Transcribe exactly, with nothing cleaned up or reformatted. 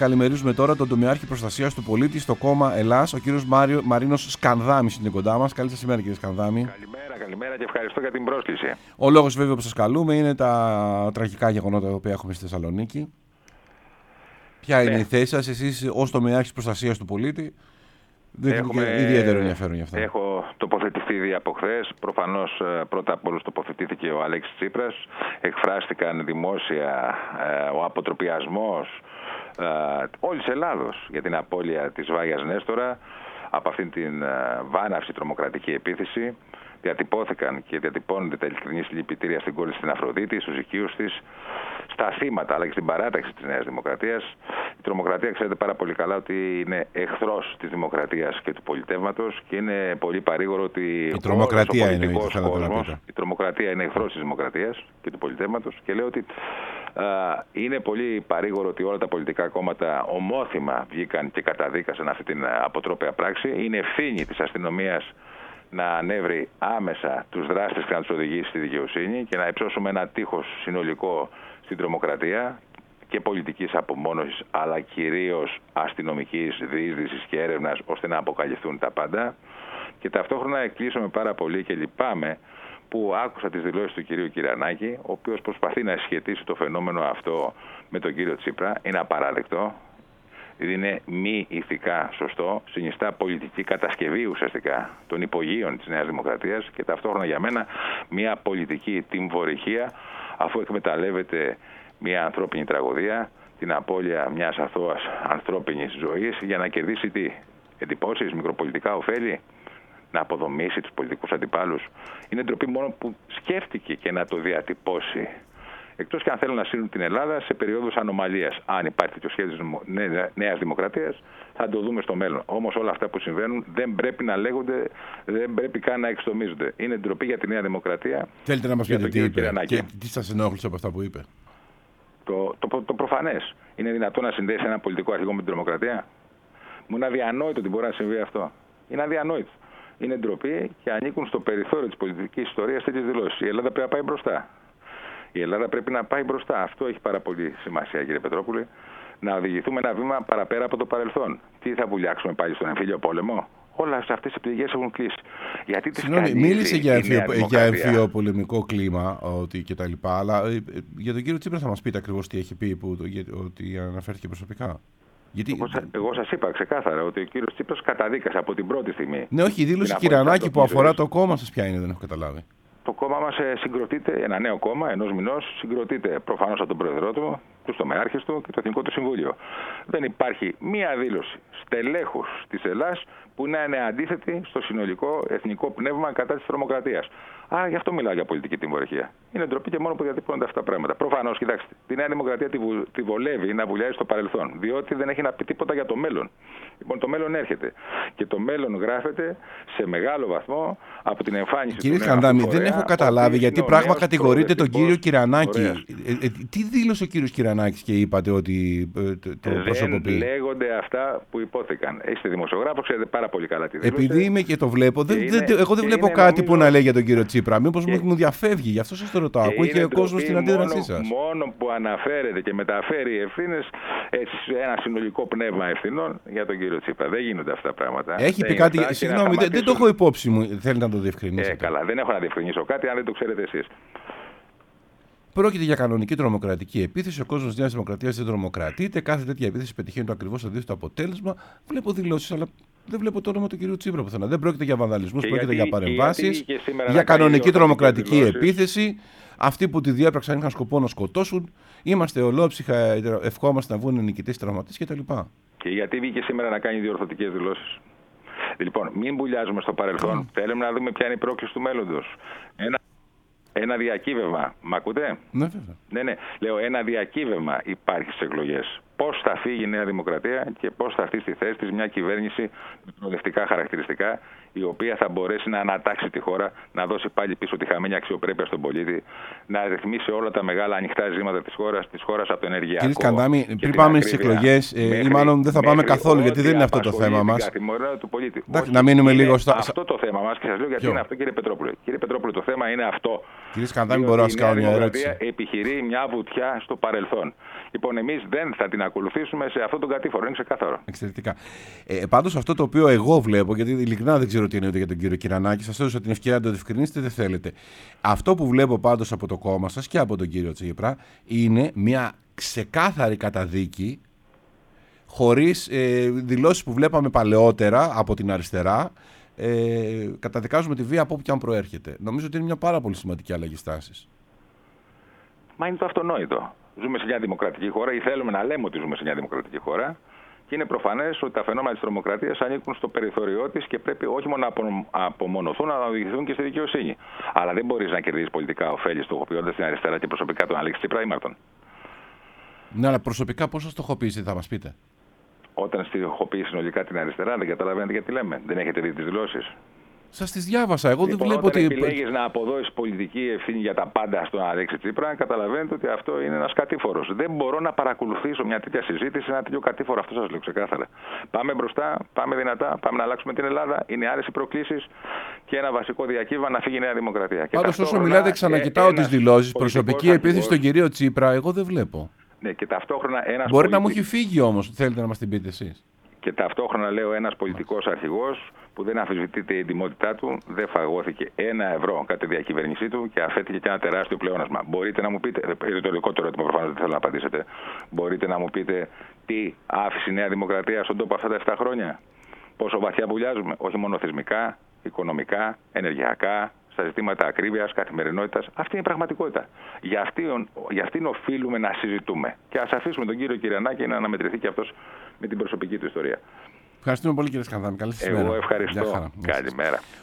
καλημερίζουμε τώρα τον τομεάρχη προστασίας του πολίτη στο κόμμα Ελλάς, ο κύριος Μάριο, Μαρίνος Σκανδάμης είναι κοντά μας. Καλή σας ημέρα, κύριε Σκανδάμη. Καλημέρα, καλημέρα και ευχαριστώ για την πρόσκληση. Ο λόγος βέβαια που σας καλούμε είναι τα τραγικά γεγονότα που έχουμε στη Θεσσαλονίκη. Ποια είναι ναι. η θέση σας, εσείς ως τομεάρχης προστασίας του πολίτη? Δεν Έχουμε, είναι ιδιαίτερο ενδιαφέρον για αυτό. Έχω τοποθετηθεί ήδη από χθες. Προφανώς πρώτα απ' όλους τοποθετήθηκε ο Αλέξης Τσίπρας. Εκφράστηκαν δημόσια ε, ο αποτροπιασμός ε, όλης Ελλάδος για την απώλεια της Βάγιας Νέστορα από αυτήν την ε, βάναυση τρομοκρατική επίθεση. Διατυπώθηκαν και διατυπώνονται τα ειλικρινή συλληπιτήρια στην κόρη στην Αφροδίτη, στους οικείους της, στα θύματα αλλά και στην παράταξη της Νέας Δημοκρατίας. Η τρομοκρατία ξέρετε πάρα πολύ καλά ότι είναι εχθρός της δημοκρατίας και του πολιτεύματος και είναι πολύ παρήγορο ότι η τρομοκρατία ο είναι, κόσμος, η τρομοκρατία είναι εχθρός της δημοκρατίας και του πολιτεύματος και λέω ότι α, είναι πολύ παρήγορο ότι όλα τα πολιτικά κόμματα ομόθυμα βγήκαν και καταδίκασαν αυτή την αποτρόπαια πράξη. Είναι ευθύνη της αστυνομίας να ανέβρει άμεσα τους δράστες και να τους οδηγήσει στη δικαιοσύνη και να υψώσουμε ένα τείχος συνολικό στην τρομοκρατία και πολιτικής απομόνωσης αλλά κυρίως αστυνομικής διείσδυσης και έρευνας ώστε να αποκαλυφθούν τα πάντα. Και ταυτόχρονα εκκλείσαμε πάρα πολύ και λυπάμαι που άκουσα τις δηλώσεις του κυρίου Κυρανάκη, ο οποίος προσπαθεί να σχετίσει το φαινόμενο αυτό με τον κύριο Τσίπρα. Είναι απαράδεκτο. Είναι μη ηθικά σωστό, συνιστά πολιτική κατασκευή ουσιαστικά των υπογείων της Νέας Δημοκρατίας και ταυτόχρονα για μένα μια πολιτική τιμωρυχία αφού εκμεταλλεύεται μια ανθρώπινη τραγωδία, την απώλεια μιας αθώας ανθρώπινης ζωής για να κερδίσει τι, εντυπώσεις, μικροπολιτικά ωφέλη, να αποδομήσει τους πολιτικούς αντιπάλους. Είναι ντροπή μόνο που σκέφτηκε και να το διατυπώσει. Εκτός και αν θέλουν να στείλουν την Ελλάδα σε περίοδους ανομαλίας. Αν υπάρχει το σχέδιο Νέας Δημοκρατίας, θα το δούμε στο μέλλον. Όμως όλα αυτά που συμβαίνουν δεν πρέπει να λέγονται, δεν πρέπει καν να εξτομίζονται. Είναι ντροπή για τη Νέα Δημοκρατία. Θέλετε να μας πείτε τι είπε και τι σας ενόχλησε από αυτά που είπε? Το, το, το προφανές. Είναι δυνατόν να συνδέσει ένα πολιτικό αρχηγό με την τρομοκρατία? Μου είναι αδιανόητο ότι μπορεί να συμβεί αυτό. Είναι αδιανόητο. Είναι ντροπή και ανήκουν στο περιθώριο της πολιτικής ιστορίας τέτοιες δηλώσεις. Η Ελλάδα πρέπει να πάει μπροστά. Η Ελλάδα πρέπει να πάει μπροστά. Αυτό έχει πάρα πολύ σημασία, κύριε Πετρόπουλε. Να οδηγηθούμε ένα βήμα παραπέρα από το παρελθόν. Τι θα βουλιάξουμε πάλι στον εμφύλιο πόλεμο? Όλες αυτές οι πληγές έχουν κλείσει. Γιατί τις Συγγνώμη, μίλησε για, για εμφυλιοπολεμικό κλίμα ότι και τα λοιπά, αλλά για τον κύριο Τσίπρα θα μας πείτε ακριβώς τι έχει πει, που, ότι αναφέρθηκε προσωπικά. Γιατί... Εγώ, εγώ σας είπα ξεκάθαρα ότι ο κύριος Τσίπρας καταδίκασε από την πρώτη στιγμή. Ναι, όχι, η δήλωση Κυρανάκη που αφορά το κόμμα σας ποια είναι, δεν έχω καταλάβει. Το κόμμα μας συγκροτείται, ένα νέο κόμμα ενός μηνός, συγκροτείται προφανώς από τον πρόεδρό του, τους τομεάρχες του και το Εθνικό του Συμβούλιο. Δεν υπάρχει μία δήλωση στελέχους της Ελλάς που να είναι αντίθετη στο συνολικό εθνικό πνεύμα κατά της τρομοκρατίας. Α, γι' αυτό μιλάω για πολιτική τιμωρία. Είναι ντροπή και μόνο που διατυπώνονται αυτά τα πράγματα. Προφανώς, κοιτάξτε, τη Νέα Δημοκρατία τη, βου, τη βολεύει να βουλιάζει στο παρελθόν, διότι δεν έχει να πει τίποτα για το μέλλον. Λοιπόν, το μέλλον έρχεται. Και το μέλλον γράφεται σε μεγάλο βαθμό από την εμφάνιση Κύριε του Σκανδάμη, δεν έχω καταλάβει γιατί πράγμα κατηγορείτε τον κύριο Κυρανάκη. Ε, ε, τι δήλωσε ο κύριος Κυρανάκης και είπατε ότι ε, το, το προσωποποιεί? Δεν λέγονται αυτά που υπόθηκαν. Είστε δημοσιογράφος, ξέρετε πάρα πολύ καλά τι δήλωσε. Επειδή είμαι και το βλέπω, δεν, είναι, δεν, εγώ δεν βλέπω κάτι νομίζω... που να λέει για τον κύριο Τσίπρα. Μήπως και... μου διαφεύγει, γι' αυτό σας το ρωτάω. Ακούει ο κόσμος στην αντίδρασή σας. Μόνο που αναφέρεται και μεταφέρει ευθύνες σε ένα συνολικό πνεύμα ευθυνών για τον κύριο Τσίπρα. Δεν γίνονται αυτά τα πράγματα. Έχει πει κάτι. Συγγνώμη, δεν, δεν το έχω υπόψη μου. Θέλετε να το διευκρινίσετε? Ε, καλά, δεν έχω να διευκρινίσω κάτι αν δεν το ξέρετε εσείς. Πρόκειται για κανονική τρομοκρατική επίθεση. Ο κόσμος της Νέας Δημοκρατίας δεν τρομοκρατείται. Κάθε τέτοια επίθεση πετυχαίνει το ακριβώς αντίθετο αποτέλεσμα. Βλέπω δηλώσεις, αλλά δεν βλέπω το όνομα του κυρίου Τσίπρα πουθενά. Δεν πρόκειται για βανδαλισμούς, πρόκειται για παρεμβάσεις. Για κανονική τρομοκρατική επίθεση. Αυτοί που τη διέπραξαν είχαν σκοπό να σκοτώσουν. Είμαστε ολόψυχα, ευχόμαστε να βγουν νικητές, τραυματίες κτλ. Και γιατί βγήκε σήμερα να κάνει διορθωτικές δηλώσεις? Λοιπόν, μην βουλιάζουμε στο παρελθόν. Mm. Θέλουμε να δούμε ποια είναι η πρόκληση του μέλλοντος. Ένα, ένα διακύβευμα. Μ' ακούτε? Ναι, βέβαια. Ναι, ναι. Λέω, ένα διακύβευμα υπάρχει στις εκλογές. Πώς θα φύγει η Νέα Δημοκρατία και πώς θα έρθει στη θέση της μια κυβέρνηση με προοδευτικά χαρακτηριστικά, η οποία θα μπορέσει να ανατάξει τη χώρα, να δώσει πάλι πίσω τη χαμένη αξιοπρέπεια στον πολίτη, να ρυθμίσει όλα τα μεγάλα ανοιχτά ζήματα της χώρας, της χώρας από το ενεργειακό. Κύριε Σκανδάμη, πριν πάμε στις εκλογές, ε, ή μάλλον δεν θα πάμε καθόλου, γιατί δεν είναι αυτό το θέμα μας. Του πολίτη. Εντάξει, να μείνουμε λίγο στα. Αυτό το θέμα μας και σας λέω γιατί Ποιο? είναι αυτό, κύριε Πετρόπουλε. Κύριε Πετρόπουλε, το θέμα είναι αυτό. Κύριε Σκανδάμη, μπορώ να σας κάνω μια ερώτηση? Η Νέα Δημοκρατία επιχειρεί μια βουτιά στο παρελθόν. Λοιπόν, εμείς δεν θα την ακολουθήσουμε σε αυτόν τον κατήφορο. Είναι ξεκάθαρο. Εξαιρετικά. Ε, πάντως, αυτό το οποίο εγώ βλέπω, γιατί ειλικρινά δεν ξέρω τι εννοείται για τον κύριο Κυρανάκη, σας έδωσα την ευκαιρία να το διευκρινίσετε, δεν θέλετε. Αυτό που βλέπω πάντως από το κόμμα σας και από τον κύριο Τσίπρα είναι μια ξεκάθαρη καταδίκη, χωρίς ε, δηλώσεις που βλέπαμε παλαιότερα από την αριστερά. Ε, καταδικάζουμε τη βία από όπου και αν προέρχεται. Νομίζω ότι είναι μια πάρα πολύ σημαντική αλλαγή στάσης. Μα είναι το αυτονόητο. Ζούμε σε μια δημοκρατική χώρα ή θέλουμε να λέμε ότι ζούμε σε μια δημοκρατική χώρα και είναι προφανές ότι τα φαινόμενα της τρομοκρατίας ανήκουν στο περιθώριό της και πρέπει όχι μόνο να απομονωθούν, αλλά να οδηγηθούν και στη δικαιοσύνη. Αλλά δεν μπορείς να κερδίσεις πολιτικά ωφέλη στοχοποιώντας την αριστερά και προσωπικά τον Αλέξη Τσίπρα ή Μάρτον. Ναι, αλλά προσωπικά πώς θα στοχοποιήσετε, θα μας πείτε. Όταν στοχοποιεί συνολικά την αριστερά, δεν καταλαβαίνετε γιατί λέμε. Δεν έχετε δει τις δηλώσεις. Σας τις διάβασα. Εγώ λοιπόν, δεν βλέπω όταν ότι. Επιλέγεις να αποδώσεις πολιτική ευθύνη για τα πάντα στον Αλέξη Τσίπρα, καταλαβαίνετε ότι αυτό είναι ένας κατήφορος. Δεν μπορώ να παρακολουθήσω μια τέτοια συζήτηση, ένα τέτοιο κατήφορο. Αυτό σας λέω ξεκάθαρα. Πάμε μπροστά, πάμε δυνατά, πάμε να αλλάξουμε την Ελλάδα. Είναι άλλες οι προκλήσεις και ένα βασικό διακύβημα να φύγει η Νέα Δημοκρατία. Πάντως, όσο μιλάτε, ξανακοιτάω τις δηλώσεις. Προσωπική επίθεση στον κύριο Τσίπρα, εγώ δεν βλέπω. Ναι, και ταυτόχρονα ένας Μπορεί πολιτικός... να μου έχει φύγει όμως, θέλετε να μας την πείτε εσείς. Και ταυτόχρονα λέω ένας πολιτικός αρχηγός που δεν αμφισβητείται η εντιμότητά του, δεν φαγώθηκε ένα ευρώ κατά τη διακυβέρνησή του και αφέθηκε και ένα τεράστιο πλεόνασμα. Μπορείτε να μου πείτε, είναι το δικό του ερώτημα προφανώς δεν θέλω να απαντήσετε, μπορείτε να μου πείτε τι άφησε η Νέα Δημοκρατία στον τόπο αυτά τα επτά χρόνια. Πόσο βαθιά βουλιάζουμε, όχι μόνο θεσμικά, οικονομικά, ενεργειακά, στα ζητήματα ακρίβειας, καθημερινότητας. Αυτή είναι η πραγματικότητα. Για αυτήν, για αυτήν οφείλουμε να συζητούμε. Και ας αφήσουμε τον κύριο Κυρανάκη να αναμετρηθεί και αυτός με την προσωπική του ιστορία. Ευχαριστούμε πολύ, κύριε Σκανδάμη. Καλή σας Εγώ μέρα. ευχαριστώ. Καλημέρα.